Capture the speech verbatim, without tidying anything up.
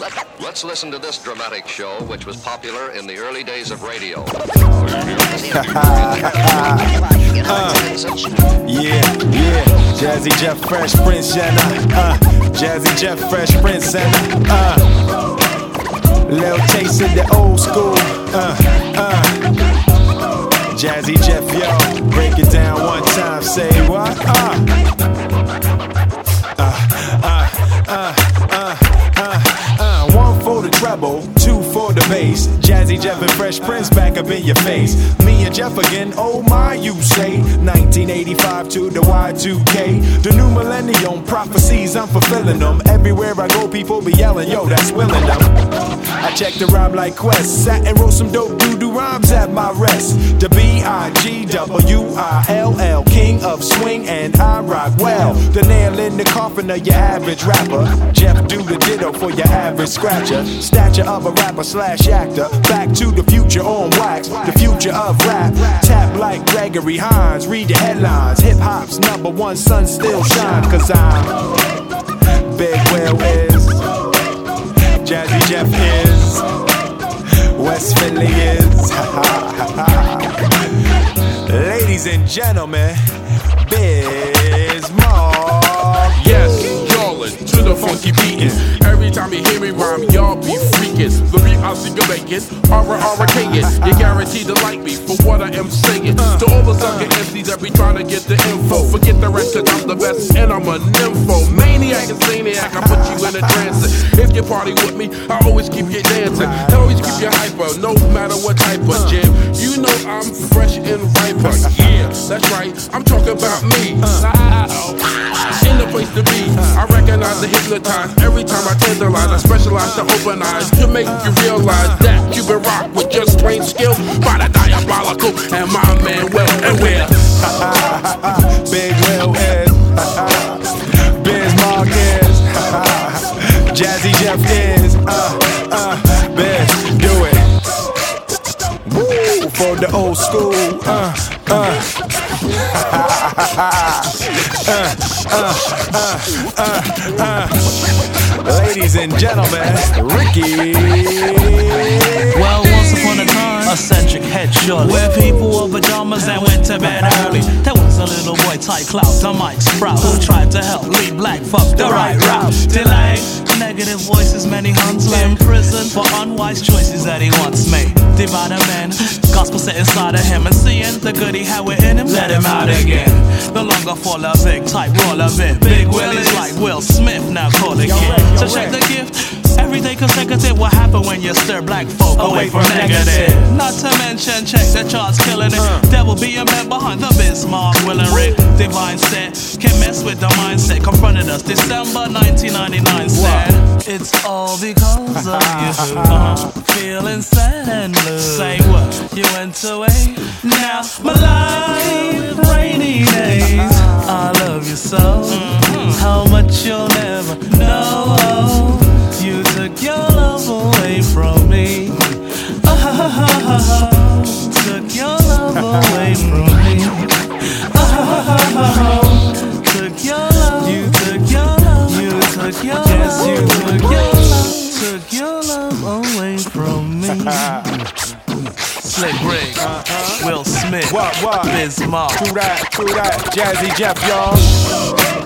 Let's listen to this dramatic show, which was popular in the early days of radio. uh, yeah, yeah. Jazzy Jeff, Fresh Prince, Jenna. Uh, Jazzy Jeff, Fresh Prince, and uh, little taste of the old school. Uh, uh. Jazzy Jeff, yo, break it down one time. Say what? Uh, uh, uh, uh, uh, uh, uh. One for the treble, two for the bass. Jazzy Jeff and Fresh Prince back up in your face. Me and Jeff again, oh my, you say. nineteen eighty-five to the Y two K. The new millennium prophecies, I'm fulfilling them. Everywhere I go, people be yelling, yo, that's willing them. I checked the rhyme like Quest, sat and wrote some dope doo-doo rhymes at my rest. The B I G W I L L, king of swing, and I rock well. The nail in the coffin of your average rapper. Jeff do the ditto for your average scratcher. Stature of a rapper slash actor. Back to the future on wax, the future of rap. Tap like Gregory Hines, read the headlines. Hip hop's number one, sun still shine. Cause I'm Big Will is, Jazzy Jeff is, West Philly is. Ladies and gentlemen, Bismarck. Yes, y'allin' to the funky beatin'. Every time you hear me rhyme, y'all be freakin'. The beat I see you making, R R K it. You guaranteed to like me for what I am saying. To all the sucker M Cs that be trying to get the info, forget the rest, cause I'm the best and I'm a nympho. Maniac and zaniac, I put you in a trance. If you party with me, I always keep you dancing. I always keep you hyper, no matter what type of jam. You know I'm fresh and riper. Yeah, that's right, I'm talking about me. In the place to be, I recognize the hypnotize. Every time I tenderize, I specialize to open eyes to make you realize that you been rocked with just plain skill by the diabolical and my man Will and Will. Big Will is, Bismarck is, Jazzy Jeff is, uh, uh, Biz, do it. Woo, for the old school, uh, uh. uh, uh, uh, uh, uh. Ladies and gentlemen, Ricky. Well, once upon a time, eccentric head short, where people wore pajamas and went to bed early. There was a little boy, Ty Clout, the Mike Sprout, who tried to help lead black folk the right route. Delay, negative voices, many huns in prison for unwise choices that he once made. Divided men, gospel set inside of him, and seeing the good he had within him, let him out again. No longer fall a big type, roll a bit. Big Willie's like Will Smith, now call again. So check the gift. Every day consecutive, what happen when you stir black folk away from negative? Not to mention, check the charts killing it. Devil be a man behind the Bismarck, Will and Rick. Divine set, can mess with the mindset. Confronted us December nineteen ninety-nine, said it's all because of you. uh, Feeling sad and blue. Say what? You went away. Now my life, rainy days. I love you so. Mm-hmm. How much you'll never know. You took your love away from me. Oh, took your love away from me. Oh, took your love. You took your love. You took your love. Yes, you took your love. Took your love away from me. Slick Rick, uh-huh. Will Smith, what, what? Bismarck. True that, true that. Jazzy Jeff, y'all.